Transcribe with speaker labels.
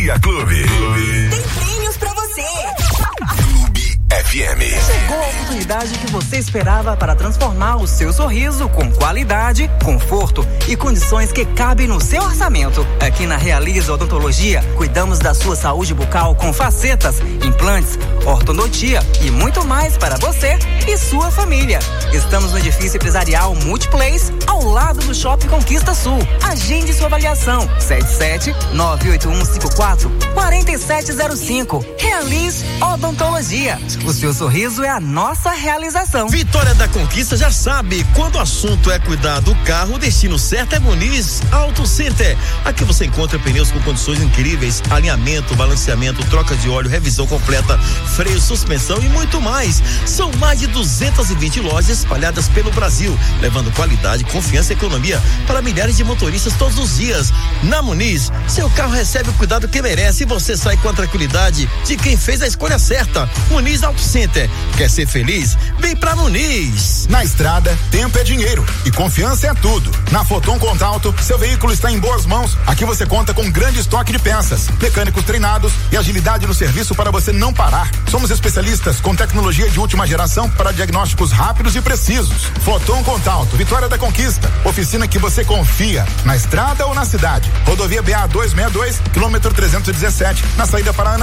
Speaker 1: Dia Clube.
Speaker 2: Tem prêmios pra você.
Speaker 1: Clube FM.
Speaker 3: Chegou a oportunidade que você esperava para transformar o seu sorriso com qualidade, conforto e condições que cabem no seu orçamento. Aqui na Realiza Odontologia, cuidamos da sua saúde bucal com facetas, implantes, ortodontia e muito mais para você e sua família. Estamos no edifício empresarial Multiplace, ao lado do Shopping Conquista Sul. Agende sua avaliação. 77-98154-4705. Realize Odontologia. O seu sorriso é a nossa realização.
Speaker 4: Vitória da Conquista já sabe, quando o assunto é cuidar do carro, o destino certo é Muniz Auto Center. Aqui você encontra pneus com condições incríveis, alinhamento, balanceamento, troca de óleo, revisão completa, freio, suspensão e muito mais. São mais de 220 lojas espalhadas pelo Brasil, levando qualidade, confiança e economia para milhares de motoristas todos os dias. Na Muniz, seu carro recebe o cuidado que merece e você sai com a tranquilidade de quem fez a escolha certa. Muniz Auto Center. Quer ser feliz? Vem pra Muniz.
Speaker 5: Na estrada, tempo é dinheiro e confiança é tudo. Na Foton Contralto, seu veículo está em boas mãos. Aqui você conta com um grande estoque de peças, mecânicos treinados e agilidade no serviço para você não parar. Somos especialistas com tecnologia de última geração para diagnósticos rápidos e precisos. Foton Contralto, Vitória da Conquista. Oficina que você confia, na estrada ou na cidade. Rodovia BA 262, quilômetro 317, na saída para